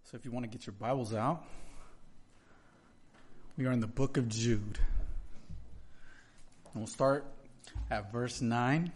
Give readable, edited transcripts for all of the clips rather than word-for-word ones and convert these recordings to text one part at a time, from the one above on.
So if you want to get your Bibles out, we are in the book of Jude. And we'll start at verse 9.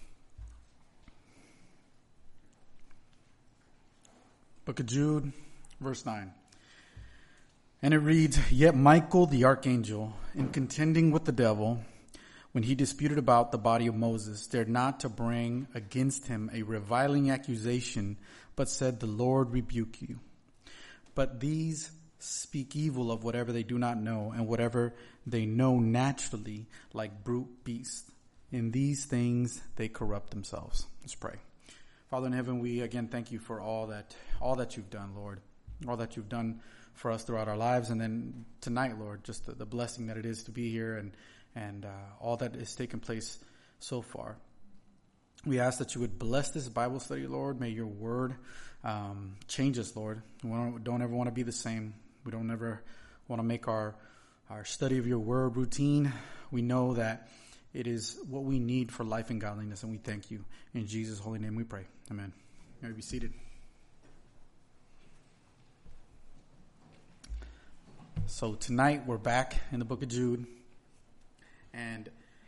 Book of Jude, verse 9. And it reads, Yet Michael the archangel, in contending with the devil, when he disputed about the body of Moses, dared not to bring against him a reviling accusation, but said, The Lord rebuke you. But these speak evil of whatever they do not know, and whatever they know naturally, like brute beasts. In these things they corrupt themselves. Let's pray. Father in heaven, we again thank you for all that you've done, Lord. All that you've done for us throughout our lives. And then tonight, Lord, just the blessing that it is to be here and all that has taken place so far. We ask that you would bless this Bible study, Lord. May your word change us, Lord. We don't ever want to be the same. We don't ever want to make our study of your word routine. We know that it is what we need for life and godliness, and we thank you. In Jesus' holy name we pray. Amen. You may be seated. So tonight we're back in the book of Jude, and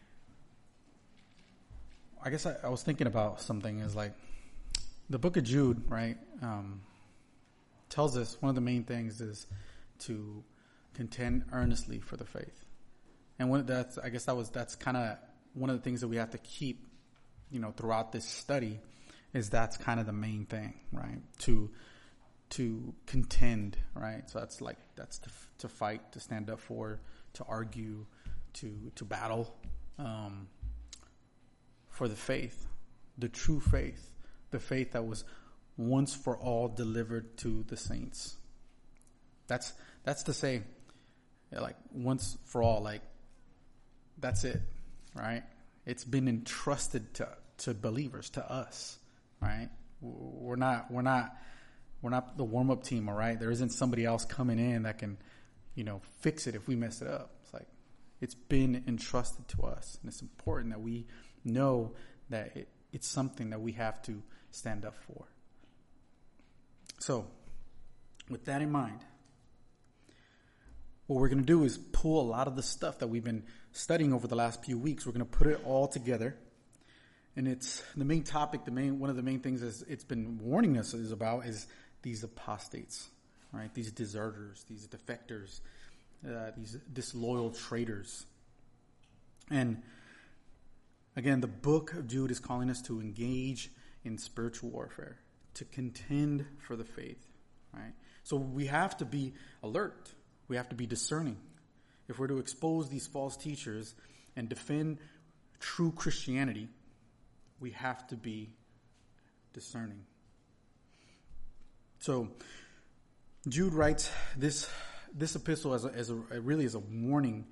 I guess I was thinking about something is like the book of Jude, right, tells us one of the main things is to contend earnestly for the faith. And that's kind of one of the things that we have to keep, throughout this study is that's kind of the main thing, right? To contend, right? So that's to fight, to stand up for, to argue, to battle, for the faith, the true faith, the faith that was once for all delivered to the saints. That's to say, like, once for all, like, that's it, right? It's been entrusted to believers, to us, right? We're not the warm-up team, all right? There isn't somebody else coming in that can, fix it if we mess it up. It's like, it's been entrusted to us. And it's important that we know that it's something that we have to stand up for. So, with that in mind, what we're going to do is pull a lot of the stuff that we've been studying over the last few weeks. We're going to put it all together. And it's the main topic, one of the main things is it's been warning us about is these apostates, right? These deserters, these defectors, these disloyal traitors. And again, the book of Jude is calling us to engage in spiritual warfare, to contend for the faith, right? So we have to be alert. We have to be discerning. If we're to expose these false teachers and defend true Christianity, we have to be discerning. So Jude writes this epistle as a warning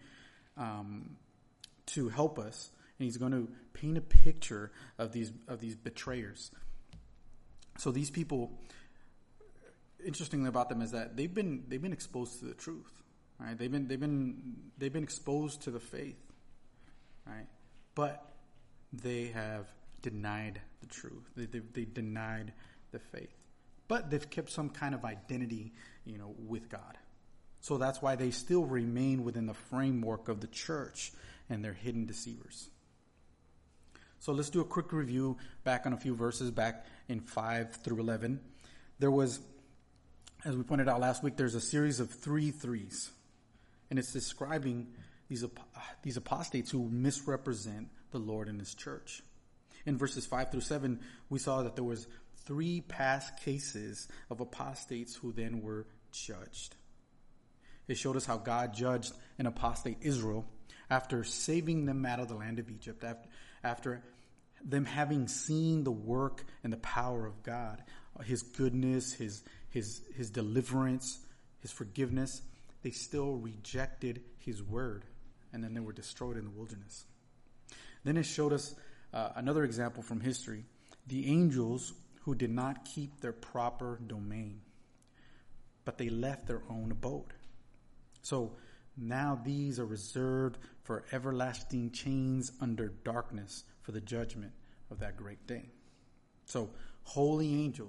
to help us, and he's going to paint a picture of these betrayers. So these people, interestingly about them is that they've been exposed to the truth, right? They've been exposed to the faith, right? But they have denied the truth. They denied the faith. But they've kept some kind of identity, with God. So that's why they still remain within the framework of the church, and they're hidden deceivers. So let's do a quick review back on a few verses back in 5 through 11. There was, as we pointed out last week, there's a series of 3 threes. And it's describing these apostates who misrepresent the Lord and his church. In verses 5 through 7, we saw that there was 3 past cases of apostates who then were judged. It showed us how God judged an apostate Israel after saving them out of the land of Egypt, after them having seen the work and the power of God, his goodness, his deliverance, his forgiveness. They still rejected his word, and then they were destroyed in the wilderness. Then it showed us another example from history, the angels who did not keep their proper domain, but they left their own abode. So now these are reserved for everlasting chains under darkness for the judgment of that great day. So holy angels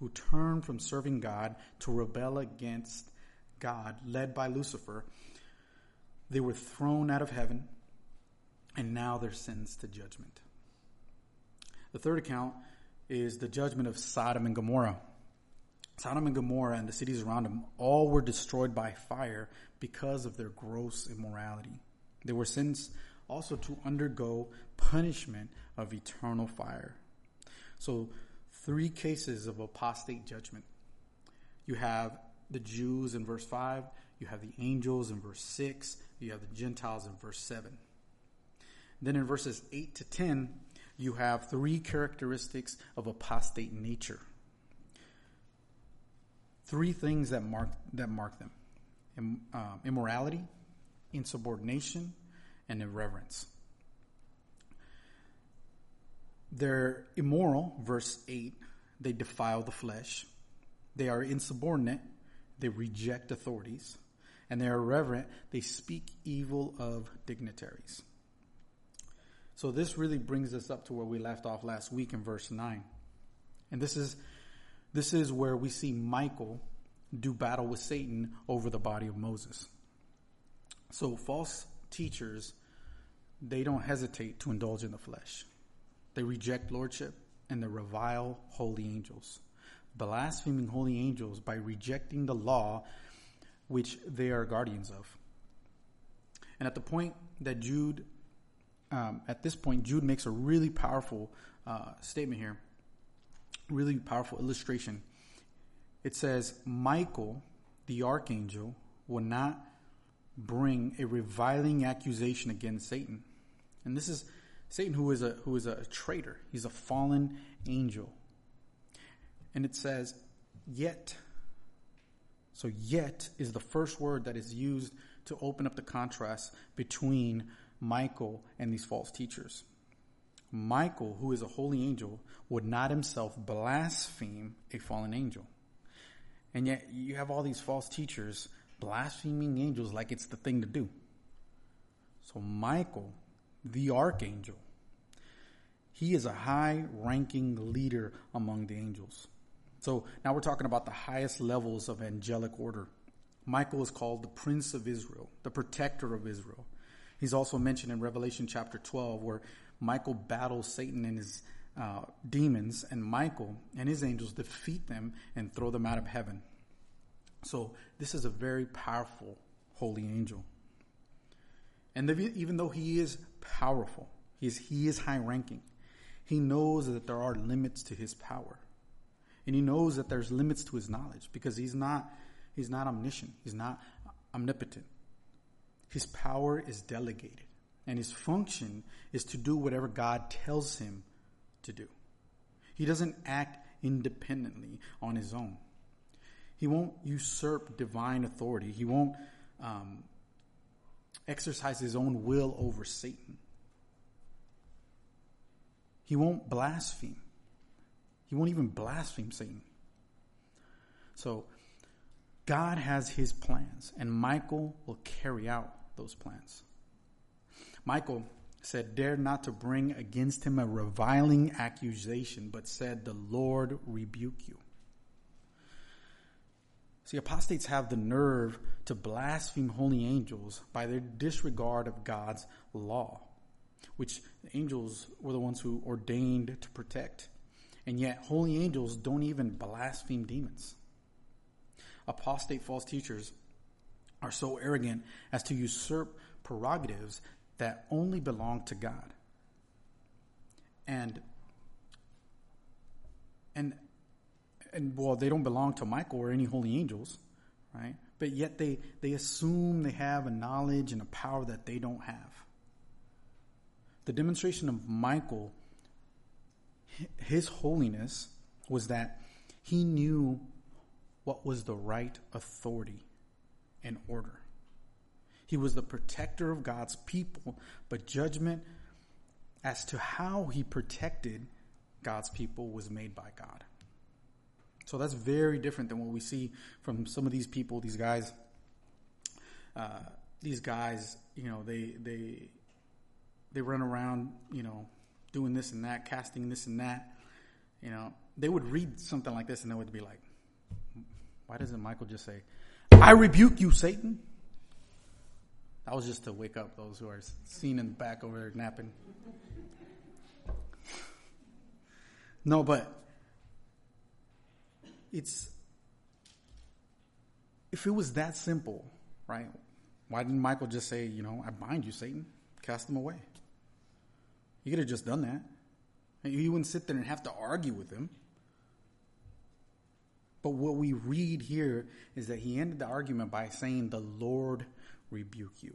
who turned from serving God to rebel against God, led by Lucifer. They were thrown out of heaven, and now they're sentenced to judgment. The third account is the judgment of Sodom and Gomorrah. Sodom and Gomorrah and the cities around them all were destroyed by fire because of their gross immorality. They were sentenced also to undergo punishment of eternal fire. So, 3 cases of apostate judgment. You have the Jews in verse 5, you have the angels in verse 6, you have the Gentiles in verse 7. Then in verses 8 to 10, you have 3 characteristics of apostate nature. 3 things that mark them: immorality, insubordination, and irreverence. They're immoral, verse 8. They defile the flesh. They are insubordinate. They reject authorities. And they are irreverent. They speak evil of dignitaries. So this really brings us up to where we left off last week in verse 9. And this is where we see Michael do battle with Satan over the body of Moses. So false teachers, they don't hesitate to indulge in the flesh. They reject lordship and they revile holy angels, blaspheming holy angels by rejecting the law which they are guardians of. And at this point, Jude makes a really powerful statement here, really powerful illustration. It says, Michael, the archangel, will not bring a reviling accusation against Satan. And this is Satan, who is a traitor. He's a fallen angel. And it says, yet. So yet is the first word that is used to open up the contrast between Michael and these false teachers. Michael, who is a holy angel, would not himself blaspheme a fallen angel. And yet you have all these false teachers blaspheming angels like it's the thing to do. So Michael, the archangel, he is a high-ranking leader among the angels. So now we're talking about the highest levels of angelic order. Michael is called the Prince of Israel, the protector of Israel. He's also mentioned in Revelation chapter 12, where Michael battles Satan and his demons, and Michael and his angels defeat them and throw them out of heaven. So this is a very powerful holy angel. And even though he is powerful, he is high-ranking, he knows that there are limits to his power. And he knows that there's limits to his knowledge, because he's not omniscient. He's not omnipotent. His power is delegated, and his function is to do whatever God tells him to do. He doesn't act independently on his own. He won't usurp divine authority. He won't exercise his own will over Satan. He won't blaspheme. He won't even blaspheme Satan. So God has his plans, and Michael will carry out those plans. Michael said, "Dare not to bring against him a reviling accusation, but said, 'The Lord rebuke you.'" See, apostates have the nerve to blaspheme holy angels by their disregard of God's law, which the angels were the ones who ordained to protect. And yet, holy angels don't even blaspheme demons. Apostate false teachers are so arrogant as to usurp prerogatives that only belong to God. And well, they don't belong to Michael or any holy angels, right? But yet they assume they have a knowledge and a power that they don't have. The demonstration of Michael, his holiness, was that he knew what was the right authority and order. He was the protector of God's people, but judgment as to how he protected God's people was made by God. So that's very different than what we see from some of these people, these guys, they run around, doing this and that, casting this and that, they would read something like this and they would be like, why doesn't Michael just say, I rebuke you, Satan? That was just to wake up those who are seen in the back over there napping. No, but if it was that simple, right? Why didn't Michael just say, I bind you, Satan, cast him away? He could have just done that. He wouldn't sit there and have to argue with him. But what we read here is that he ended the argument by saying, the Lord rebuke you.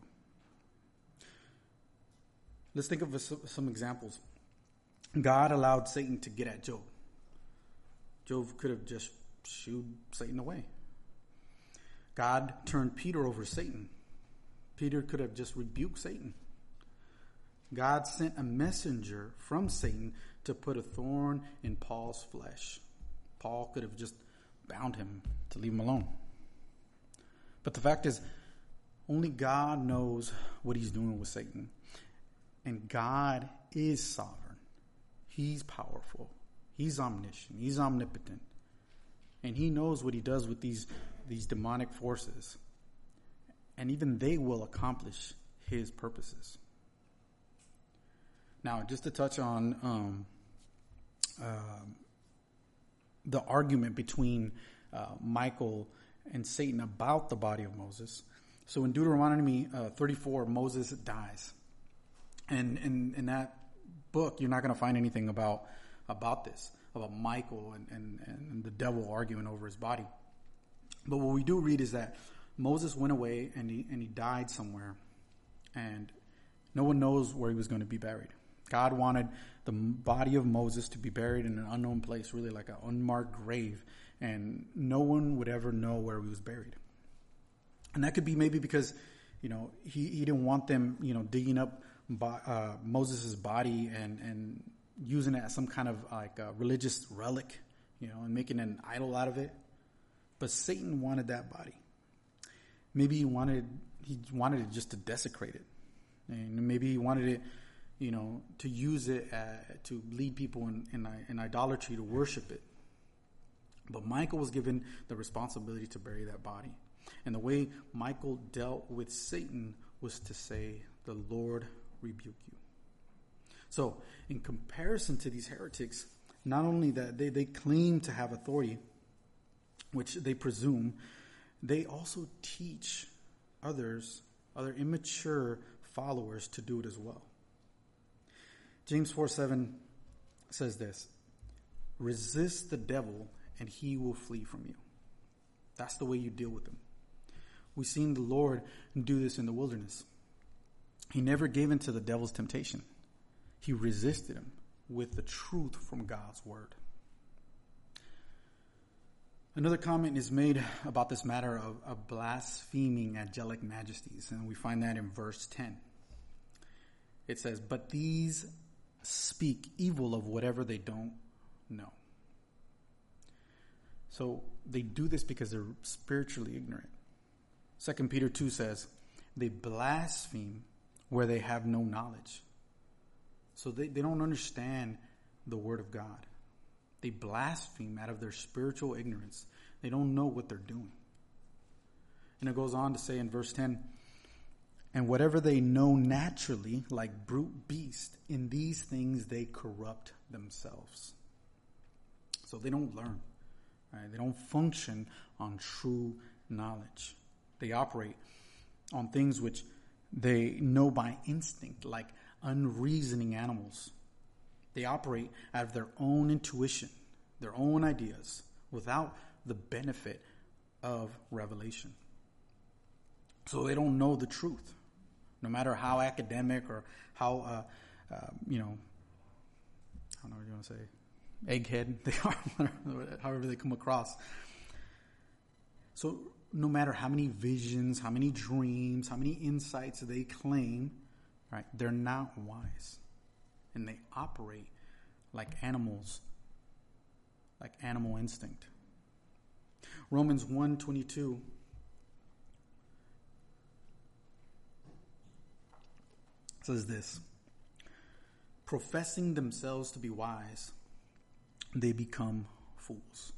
Let's think of some examples. God allowed Satan to get at Job. Job could have just shooed Satan away. God turned Peter over to Satan. Peter could have just rebuked Satan. God sent a messenger from Satan to put a thorn in Paul's flesh. Paul could have just bound him to leave him alone. But the fact is, only God knows what he's doing with Satan. And God is sovereign. He's powerful. He's omniscient. He's omnipotent. And he knows what he does with these demonic forces. And even they will accomplish his purposes. Now, just to touch on the argument between Michael and Satan about the body of Moses. So in Deuteronomy 34, Moses dies. And in that book, you're not going to find anything about this, about Michael and the devil arguing over his body. But what we do read is that Moses went away and he died somewhere, and no one knows where he was going to be buried. God wanted the body of Moses to be buried in an unknown place, really like an unmarked grave, and no one would ever know where he was buried. And that could be maybe because, he didn't want them, digging up Moses' body and using it as some kind of like a religious relic, and making an idol out of it. But Satan wanted that body. Maybe he wanted it just to desecrate it. And maybe he wanted it, to use it to lead people in idolatry, to worship it. But Michael was given the responsibility to bury that body. And the way Michael dealt with Satan was to say, the Lord rebuke you. So, in comparison to these heretics, not only that they claim to have authority, which they presume, they also teach other immature followers to do it as well. James 4:7 says this: resist the devil and he will flee from you. That's the way you deal with him. We've seen the Lord do this in the wilderness. He never gave in to the devil's temptation. He resisted him with the truth from God's word. Another comment is made about this matter of blaspheming angelic majesties, and we find that in verse 10. It says, but these speak evil of whatever they don't know. So they do this because they're spiritually ignorant. 2 Peter 2 says, they blaspheme where they have no knowledge. So they don't understand the word of God. They blaspheme out of their spiritual ignorance. They don't know what they're doing. And it goes on to say in verse 10, and whatever they know naturally, like brute beast, in these things they corrupt themselves. So they don't learn. Right? They don't function on true knowledge. They operate on things which they know by instinct, like unreasoning animals. They operate out of their own intuition, their own ideas, without the benefit of revelation. So they don't know the truth, no matter how academic or how, I don't know what you want to say, egghead they are, however they come across. So no matter how many visions, how many dreams, how many insights they claim, right, they're not wise. And they operate like animals, like animal instinct. Romans 1:22 says this: professing themselves to be wise, they become fools.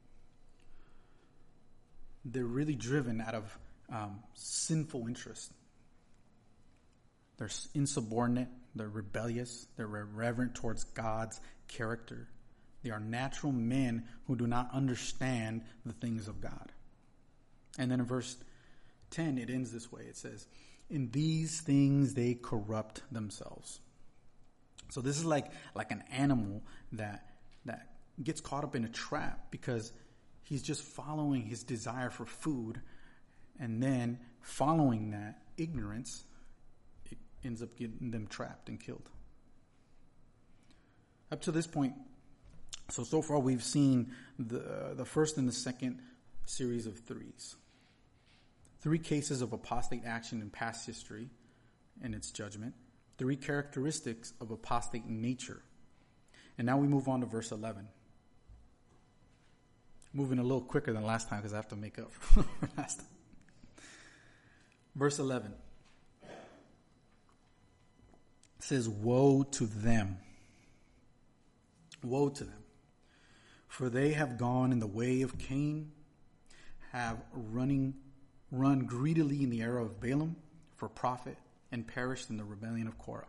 They're really driven out of sinful interest. They're insubordinate. They're rebellious. They're irreverent towards God's character. They are natural men who do not understand the things of God. And then in verse 10, it ends this way. It says, in these things they corrupt themselves. So this is like an animal that gets caught up in a trap because he's just following his desire for food, and then following that ignorance, it ends up getting them trapped and killed. Up to this point, so far we've seen the first and the second series of threes. 3 cases of apostate action in past history and its judgment. 3 characteristics of apostate nature. And now we move on to verse 11. Moving a little quicker than last time because I have to make up for last time. Verse 11 says, woe to them. Woe to them. For they have gone in the way of Cain, have run greedily in the error of Balaam for profit, and perished in the rebellion of Korah.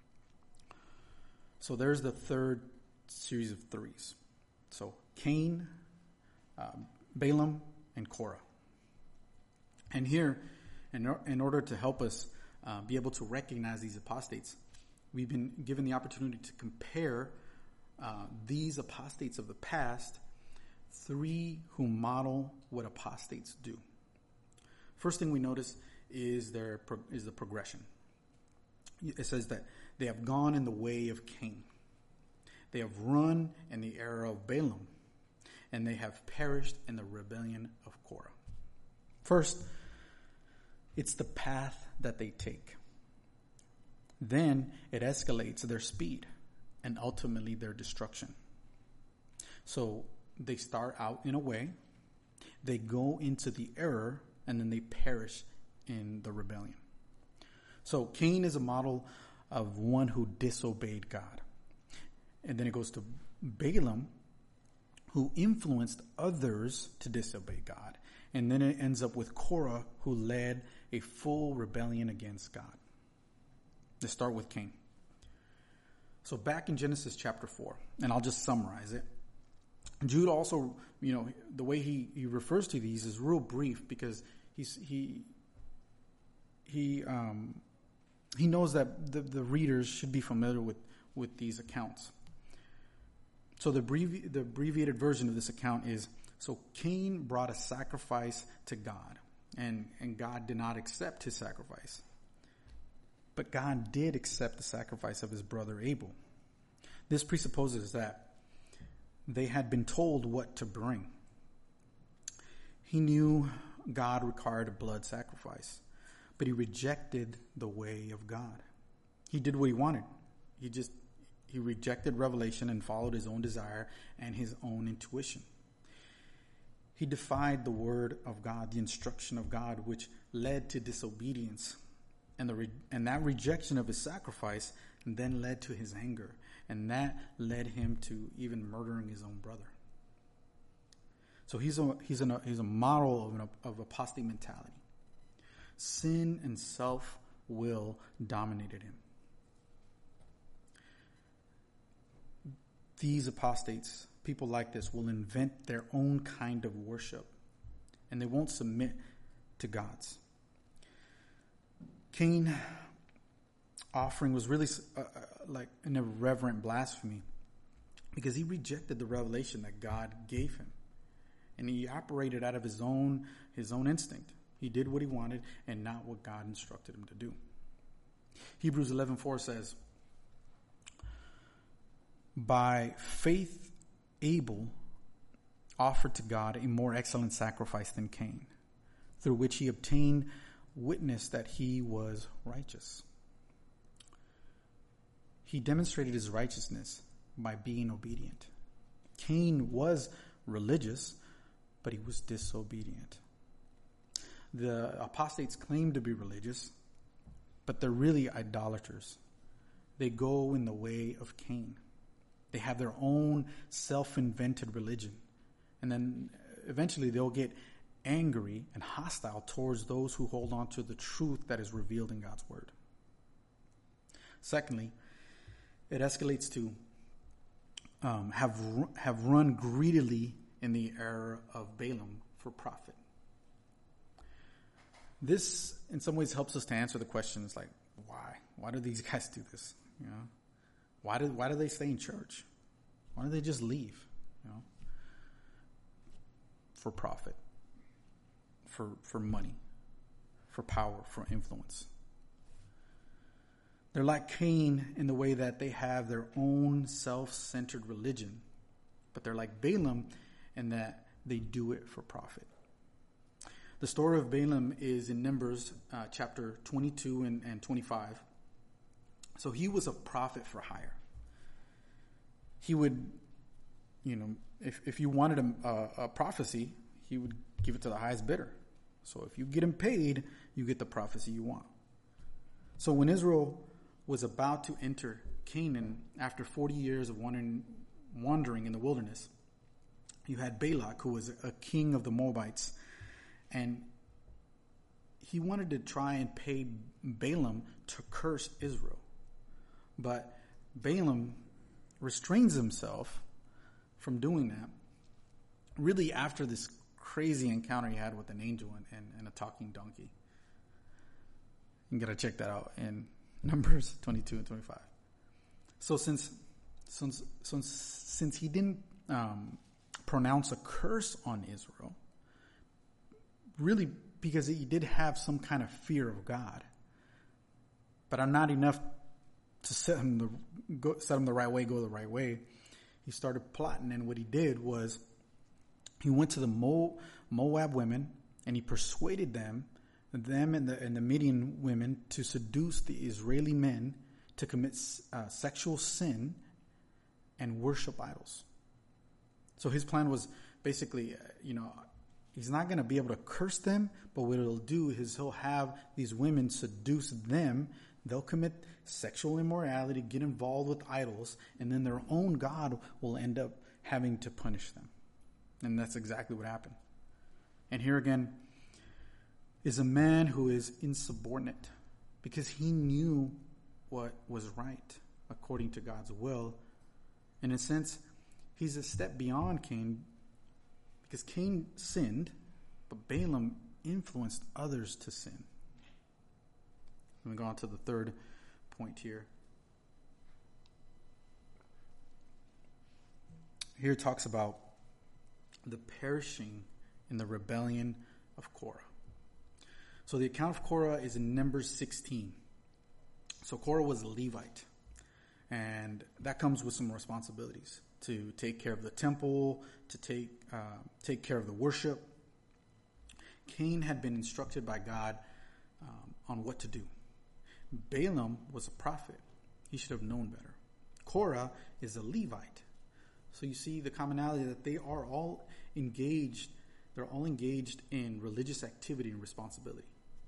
So there's the third series of threes. So Cain, Balaam, and Korah. And here, in order to help us be able to recognize these apostates, we've been given the opportunity to compare these apostates of the past, 3 who model what apostates do. First thing we notice is the progression. It says that they have gone in the way of Cain. They have run in the error of Balaam. And they have perished in the rebellion of Korah. First, it's the path that they take. Then it escalates their speed and ultimately their destruction. So they start out in a way, they go into the error, and then they perish in the rebellion. So Cain is a model of one who disobeyed God. And then it goes to Balaam, who influenced others to disobey God. And then it ends up with Korah, who led a full rebellion against God. Let's start with Cain. So back in Genesis chapter 4, and I'll just summarize it. Jude also, the way he refers to these is real brief because he knows that the readers should be familiar with these accounts. So the abbreviated version of this account is, so Cain brought a sacrifice to God, and God did not accept his sacrifice. But God did accept the sacrifice of his brother Abel. This presupposes that they had been told what to bring. He knew God required a blood sacrifice, but he rejected the way of God. He did what he wanted. He rejected revelation and followed his own desire and his own intuition. He defied the word of God, the instruction of God, which led to disobedience. And that rejection of his sacrifice then led to his anger. And that led him to even murdering his own brother. So he's a model of apostate mentality. Sin and self-will dominated him. These apostates, people like this, will invent their own kind of worship, and they won't submit to God's. Cain's offering was really like an irreverent blasphemy because he rejected the revelation that God gave him, and he operated out of his own instinct. He did what he wanted and not what God instructed him to do. Hebrews 11:4 says, by faith, Abel offered to God a more excellent sacrifice than Cain, through which he obtained witness that he was righteous. He demonstrated his righteousness by being obedient. Cain was religious, but he was disobedient. The apostates claim to be religious, but they're really idolaters. They go in the way of Cain. They have their own self-invented religion. And then eventually they'll get angry and hostile towards those who hold on to the truth that is revealed in God's word. Secondly, it escalates to have run greedily in the era of Balaam for profit. This, in some ways, helps us to answer the questions like, why? Why do these guys do this? You know, why do they stay in church? Why don't they just leave? You know, for profit, for money, for power, for influence. They're like Cain in the way that they have their own self-centered religion, but they're like Balaam in that they do it for profit. The story of Balaam is in Numbers chapter 22 and 25. So he was a prophet for hire. He would, you know, if you wanted a prophecy, he would give it to the highest bidder. So if you get him paid, you get the prophecy you want. So when Israel was about to enter Canaan after 40 years of wandering in the wilderness, you had Balak, who was a king of the Moabites, and he wanted to try and pay Balaam to curse Israel. But Balaam restrains himself from doing that, really after this crazy encounter he had with an angel and a talking donkey. You got to check that out in Numbers 22 and 25. So since he didn't pronounce a curse on Israel, really because he did have some kind of fear of God, but not enough to set him the right way, go the right way, he started plotting. And what he did was he went to the Moab women and he persuaded them and the Midian women to seduce the Israeli men to commit sexual sin and worship idols. So his plan was basically, he's not going to be able to curse them, but what he'll do is he'll have these women seduce them. They'll commit sexual immorality, get involved with idols, and then their own God will end up having to punish them. And that's exactly what happened. And here again is a man who is insubordinate because he knew what was right according to God's will. In a sense, he's a step beyond Cain because Cain sinned, but Balaam influenced others to sin. Let me go on to the third point here. Here it talks about the perishing in the rebellion of Korah. So the account of Korah is in Numbers 16. So Korah was a Levite, and that comes with some responsibilities to take care of the temple, to take care of the worship. Cain had been instructed by God on what to do. Balaam was a prophet. He should have known better. Korah is a Levite. So you see the commonality that they are all engaged. They're all engaged in religious activity and responsibility.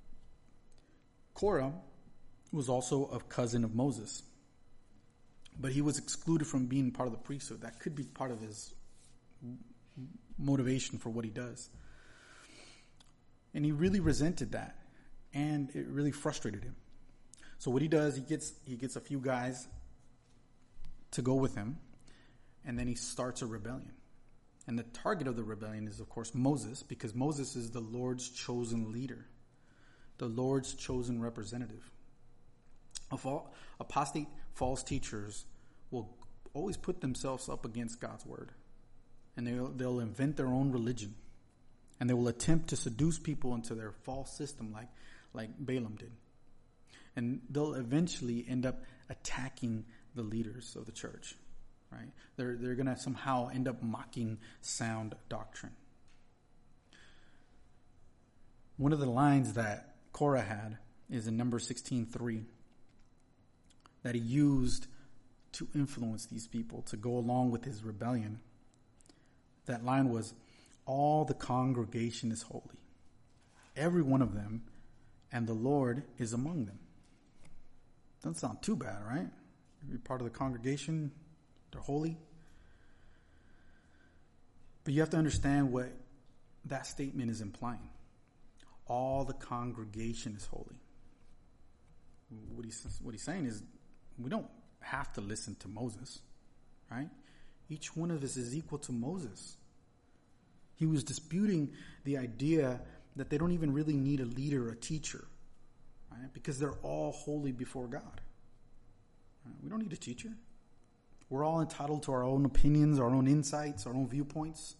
Korah was also a cousin of Moses, but he was excluded from being part of the priesthood. That could be part of his motivation for what he does. And he really resented that, and it really frustrated him. So what he does, he gets a few guys to go with him, and then he starts a rebellion. And the target of the rebellion is, of course, Moses, because Moses is the Lord's chosen leader, the Lord's chosen representative. Apostate false teachers will always put themselves up against God's word, and they'll invent their own religion, and they will attempt to seduce people into their false system like Balaam did. And they'll eventually end up attacking the leaders of the church, right? They're going to somehow end up mocking sound doctrine. One of the lines that Korah had is in Numbers 16:3 that he used to influence these people to go along with his rebellion. That line was, "All the congregation is holy, every one of them, and the Lord is among them." Doesn't sound too bad, right? You're part of the congregation, They're holy. But you have to understand what that statement is implying. All the congregation is holy. What he's saying is, we don't have to listen to Moses, right? Each one of us is equal to Moses. He was disputing the idea that they don't even really need a leader or a teacher, right? Because they're all holy before God. Right? We don't need a teacher. We're all entitled to our own opinions, our own insights, our own viewpoints.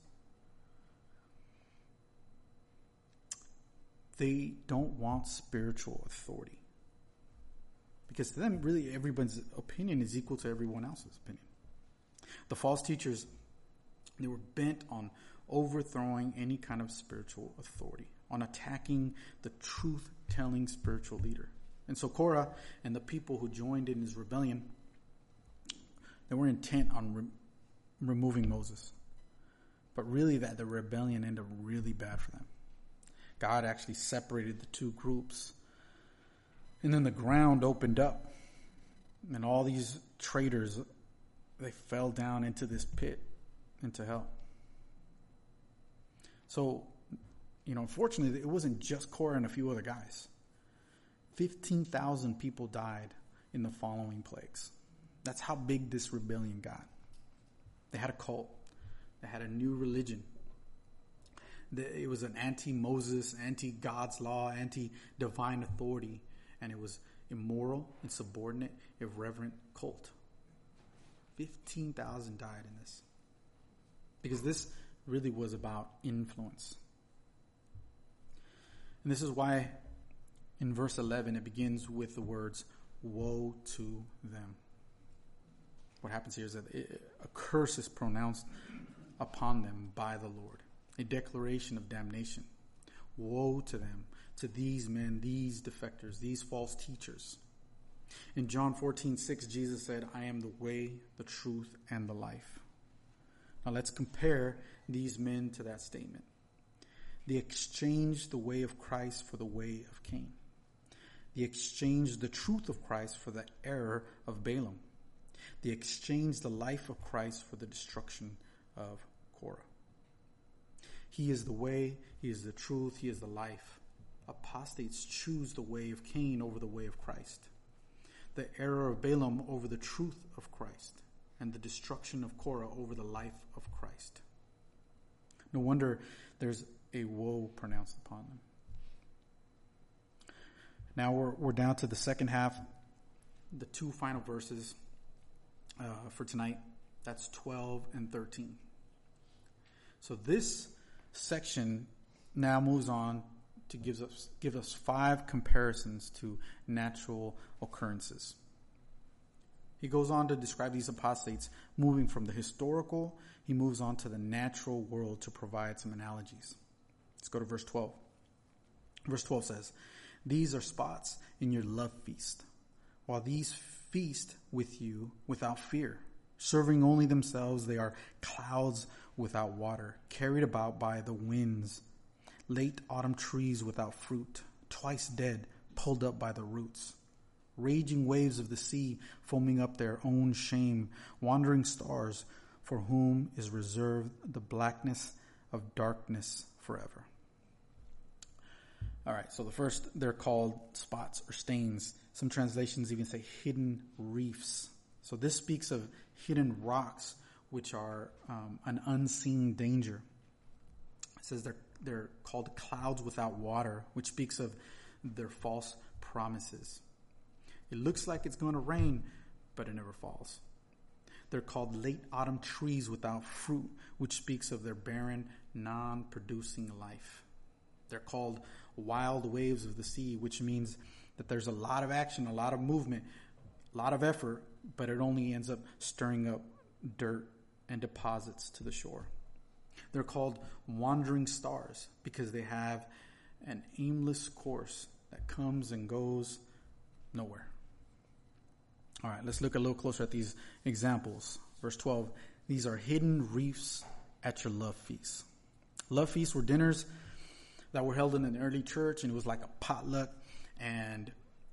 They don't want spiritual authority. Because to them, really, everyone's opinion is equal to everyone else's opinion. The false teachers, they were bent on overthrowing any kind of spiritual authority, on attacking the truth-telling spiritual leader. And so Korah and the people who joined in his rebellion, they were intent on removing Moses. But really, the rebellion ended up really bad for them. God actually separated the two groups. And then the ground opened up. And all these traitors, they fell down into this pit, into hell. So, unfortunately, it wasn't just Korah and a few other guys. 15,000 people died in the following plagues. That's how big this rebellion got. They had a cult. They had a new religion. It was an anti-Moses, anti-God's law, anti-divine authority. And it was immoral, insubordinate, irreverent cult. 15,000 died in this. Because this really was about influence. And this is why in verse 11 it begins with the words, woe to them. What happens here is that a curse is pronounced upon them by the Lord. A declaration of damnation. Woe to them, to these men, these defectors, these false teachers. In John 14:6, Jesus said, I am the way, the truth, and the life. Now let's compare these men to that statement. They exchanged the way of Christ for the way of Cain. They exchanged the truth of Christ for the error of Balaam. They exchanged the life of Christ for the destruction of Korah. He is the way, he is the truth, he is the life. Apostates choose the way of Cain over the way of Christ. The error of Balaam over the truth of Christ. And the destruction of Korah over the life of Christ. No wonder there's a woe pronounced upon them. Now we're down to the second half, the two final verses for tonight. That's 12 and 13. So this section now moves on to give us 5 comparisons to natural occurrences. He goes on to describe these apostates moving from the historical, he moves on to the natural world to provide some analogies. Let's go to verse 12. Verse 12 says, these are spots in your love feast, while these feast with you without fear. Serving only themselves, they are clouds without water, carried about by the winds, late autumn trees without fruit, twice dead, pulled up by the roots. Raging waves of the sea, foaming up their own shame, wandering stars, for whom is reserved the blackness of darkness forever. All right, so the first, they're called spots or stains. Some translations even say hidden reefs. So this speaks of hidden rocks, which are an unseen danger. It says they're called clouds without water, which speaks of their false promises. It looks like it's going to rain, but it never falls. They're called late autumn trees without fruit, which speaks of their barren, non-producing life. They're called wild waves of the sea, which means that there's a lot of action, a lot of movement, a lot of effort, but it only ends up stirring up dirt and deposits to the shore. They're called wandering stars because they have an aimless course that comes and goes nowhere. All right, let's look a little closer at these examples. Verse 12, these are hidden reefs at your love feasts. Love feasts were dinners that were held in an early church, and it was like a potluck, and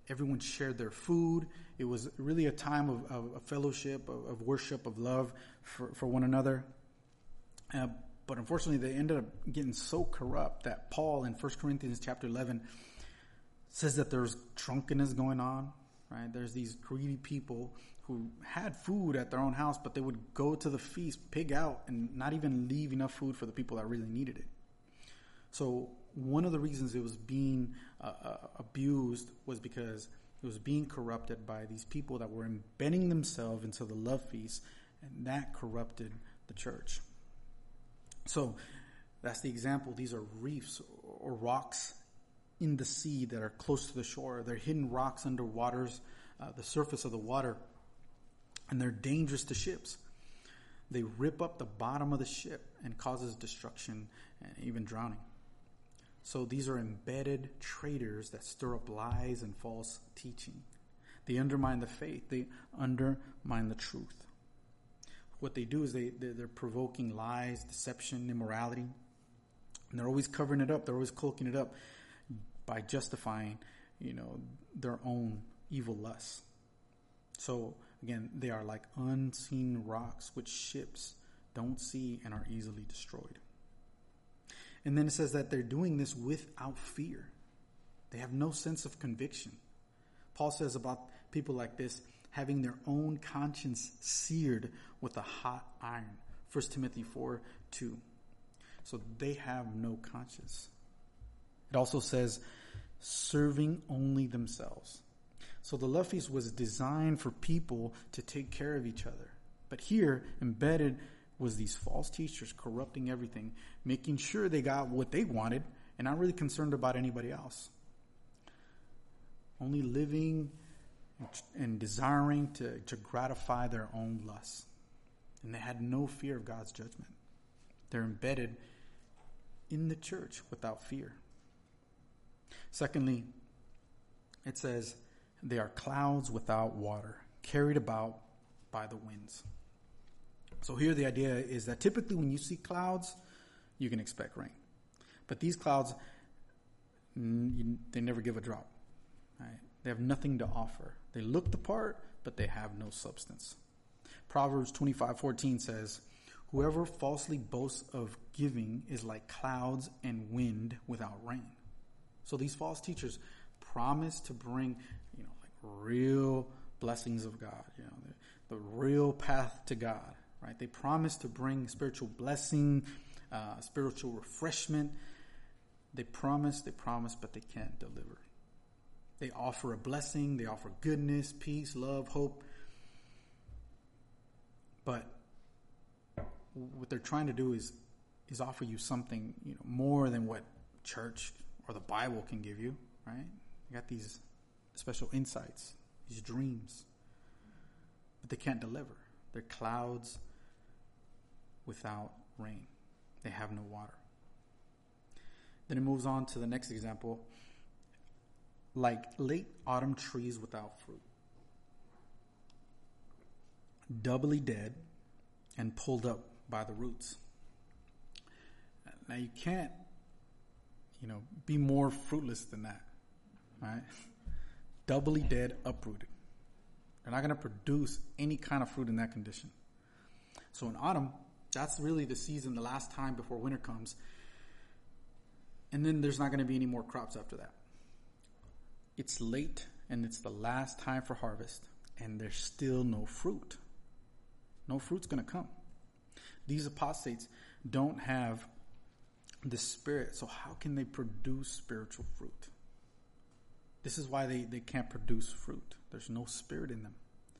Everyone shared their food. It was really a time of fellowship, of worship, of love for one another. But unfortunately, they ended up getting so corrupt that Paul in 1 Corinthians chapter 11 says that there's drunkenness going on, right? There's these greedy people who had food at their own house, but they would go to the feast, pig out, and not even leave enough food for the people that really needed it. So one of the reasons it was being abused was because it was being corrupted by these people that were embedding themselves into the love feast, and that corrupted the church. So that's the example. These are reefs or rocks in the sea that are close to the shore. They're hidden rocks under the surface of the water, and they're dangerous to ships. They rip up the bottom of the ship and causes destruction and even drowning. So these are embedded traitors that stir up lies and false teaching. They undermine the faith. They undermine the truth. What they do is they're provoking lies, deception, immorality. And they're always covering it up. They're always cloaking it up by justifying, their own evil lusts. So again, they are like unseen rocks which ships don't see and are easily destroyed. And then it says that they're doing this without fear. They have no sense of conviction. Paul says about people like this having their own conscience seared with a hot iron. 1 Timothy 4:2. So they have no conscience. It also says serving only themselves. So the love feast was designed for people to take care of each other. But here, embedded was these false teachers corrupting everything, making sure they got what they wanted and not really concerned about anybody else. Only living and desiring to gratify their own lusts. And they had no fear of God's judgment. They're embedded in the church without fear. Secondly, it says they are clouds without water, carried about by the winds. So here the idea is that typically when you see clouds, you can expect rain. But these clouds, they never give a drop. Right? They have nothing to offer. They look the part, but they have no substance. Proverbs 25:14 says, whoever falsely boasts of giving is like clouds and wind without rain. So these false teachers promise to bring, like real blessings of God, the real path to God, right? They promise to bring spiritual blessing, spiritual refreshment. They promise, but they can't deliver. They offer a blessing. They offer goodness, peace, love, hope. But what they're trying to do is offer you something, more than what church or the Bible can give you, right? You got these special insights, these dreams, but they can't deliver. They're clouds without rain. They have no water. Then it moves on to the next example, like late autumn trees without fruit, doubly dead and pulled up by the roots. Now you can't, be more fruitless than that, right? Doubly dead, uprooted. They're not going to produce any kind of fruit in that condition. So in autumn, that's really the season, the last time before winter comes. And then there's not going to be any more crops after that. It's late and it's the last time for harvest, and there's still no fruit. No fruit's going to come. These apostates don't have the Spirit, so how can they produce spiritual fruit? This is why they can't produce fruit. There's no Spirit in them.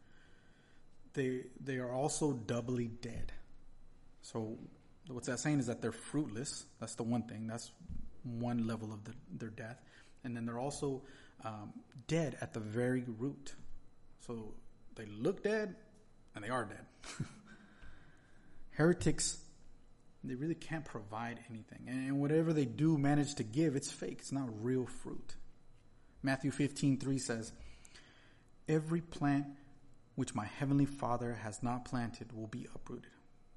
They are also doubly dead. So what's that saying is that they're fruitless. That's the one thing. That's one level of their death. And then they're also dead at the very root. So they look dead and they are dead. Heretics, they really can't provide anything. And whatever they do manage to give, it's fake. It's not real fruit. Matthew 15:3 says, every plant which my heavenly Father has not planted will be uprooted.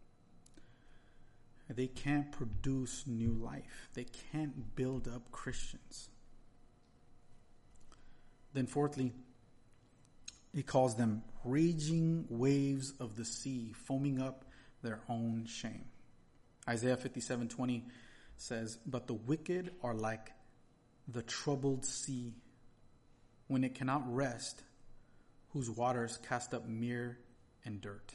They can't produce new life. They can't build up Christians. Then fourthly, he calls them raging waves of the sea, foaming up their own shame. Isaiah 57:20 says, "But the wicked are like the troubled sea, when it cannot rest, whose waters cast up mire and dirt."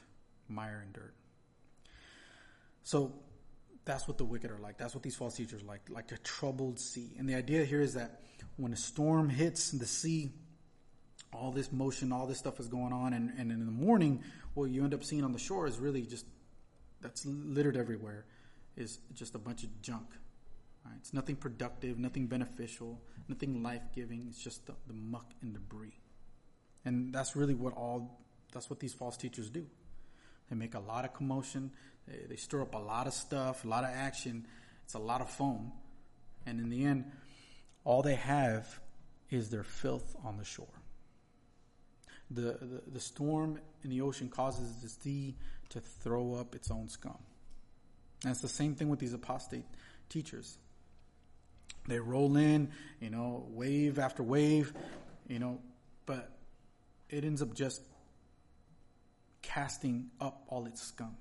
So that's what the wicked are like. That's what these false teachers are like a troubled sea. And the idea here is that when a storm hits the sea, all this motion, all this stuff is going on, and in the morning, what you end up seeing on the shore is really just, that's littered everywhere, is just a bunch of junk. Right? It's nothing productive, nothing beneficial, nothing life-giving. It's just the muck and debris. And that's really that's what these false teachers do. They make a lot of commotion. They stir up a lot of stuff, a lot of action. It's a lot of foam. And in the end, all they have is their filth on the shore. The storm in the ocean causes the sea to throw up its own scum. And it's the same thing with these apostate teachers. They roll in, wave after wave, but it ends up just casting up all its scum.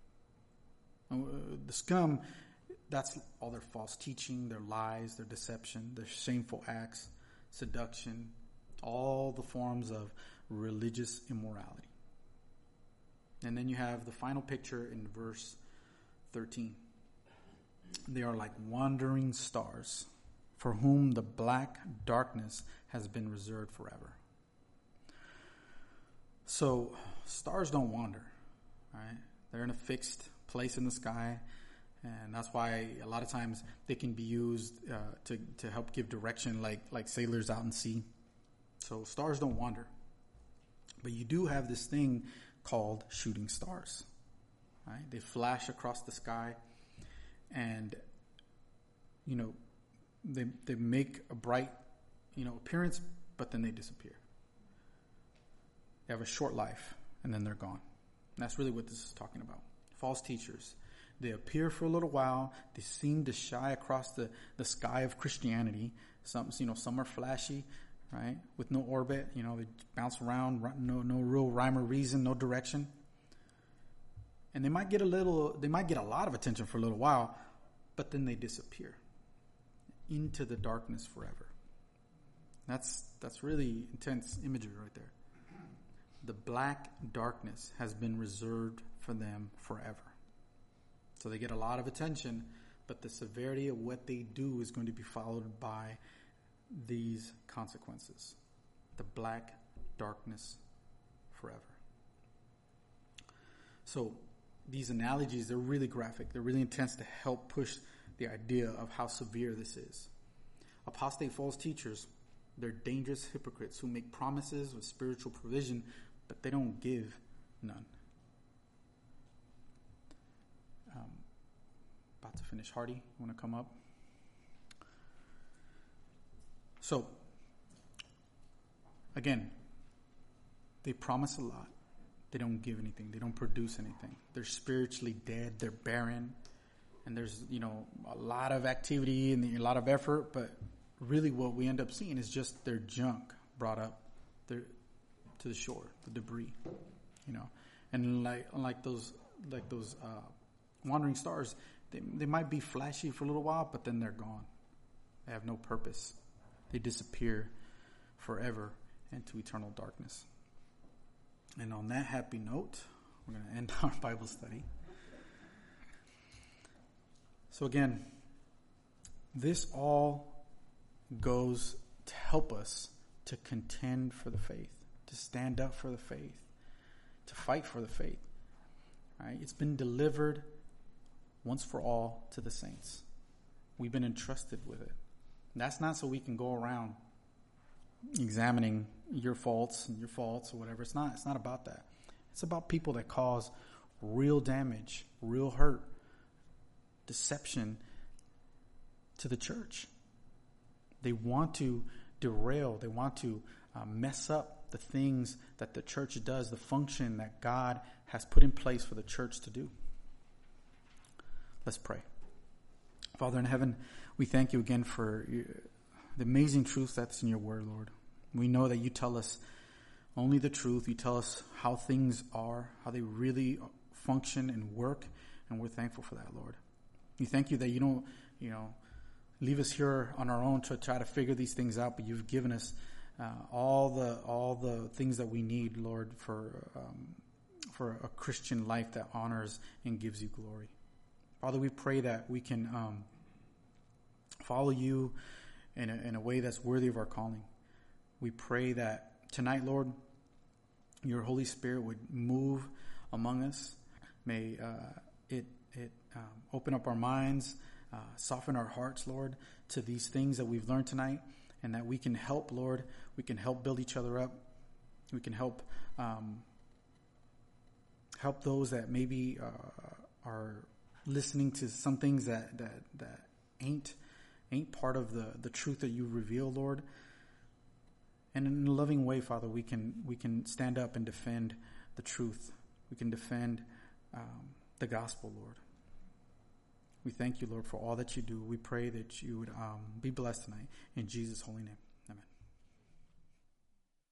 The scum, that's all their false teaching, their lies, their deception, their shameful acts, seduction, all the forms of religious immorality. And then you have the final picture in verse 13. They are like wandering stars, for whom the black darkness has been reserved forever. So stars don't wander, right? They're in a fixed place in the sky, and that's why a lot of times they can be used to help give direction, like sailors out in sea. So stars don't wander, but you do have this thing called shooting stars, right? They flash across the sky, and they make a bright appearance, but then they disappear. They have a short life, and then they're gone. And that's really what this is talking about. False teachers. They appear for a little while. They seem to shy across the sky of Christianity. Some are flashy, right? With no orbit. They bounce around, no real rhyme or reason, no direction. And they might get a lot of attention for a little while, but then they disappear into the darkness forever. That's really intense imagery right there. The black darkness has been reserved for them forever. So they get a lot of attention, but the severity of what they do is going to be followed by these consequences. The black darkness forever. So these analogies, they're really graphic. They're really intense to help push the idea of how severe this is. Apostate false teachers, they're dangerous hypocrites who make promises of spiritual provision, but they don't give none. About to finish. Hardy, you want to come up? So, again, they promise a lot. They don't give anything. They don't produce anything. They're spiritually dead. They're barren. And there's, a lot of activity and a lot of effort, but really what we end up seeing is just their junk brought up to the shore, the debris, and like those wandering stars, they might be flashy for a little while, but then they're gone. They have no purpose. They disappear forever into eternal darkness. And on that happy note, we're going to end our Bible study. So again, this all goes to help us to contend for the faith, to stand up for the faith, to fight for the faith. Right? It's been delivered once for all to the saints. We've been entrusted with it. And that's not so we can go around examining your faults or whatever. It's not about that. It's about people that cause real damage, real hurt, deception to the church. They want to derail. They want to mess up the things that the church does, the function that God has put in place for the church to do. Let's pray. Father in heaven, we thank you again for the amazing truth that's in your word, Lord. We know that you tell us only the truth. You tell us how things are, how they really function and work, and we're thankful for that, Lord. We thank you that you don't, leave us here on our own to try to figure these things out, but you've given us all the things that we need, Lord, for a Christian life that honors and gives you glory. Father, we pray that we can follow you in a way that's worthy of our calling. We pray that tonight, Lord, your Holy Spirit would move among us. May it open up our minds, soften our hearts, Lord, to these things that we've learned tonight, and that we can help, Lord. We can help build each other up. We can help those that maybe are listening to some things that ain't part of the truth that you reveal, Lord. And in a loving way, Father, we can stand up and defend the truth. We can defend the gospel, Lord. We thank you, Lord, for all that you do. We pray that you would be blessed tonight. In Jesus' holy name.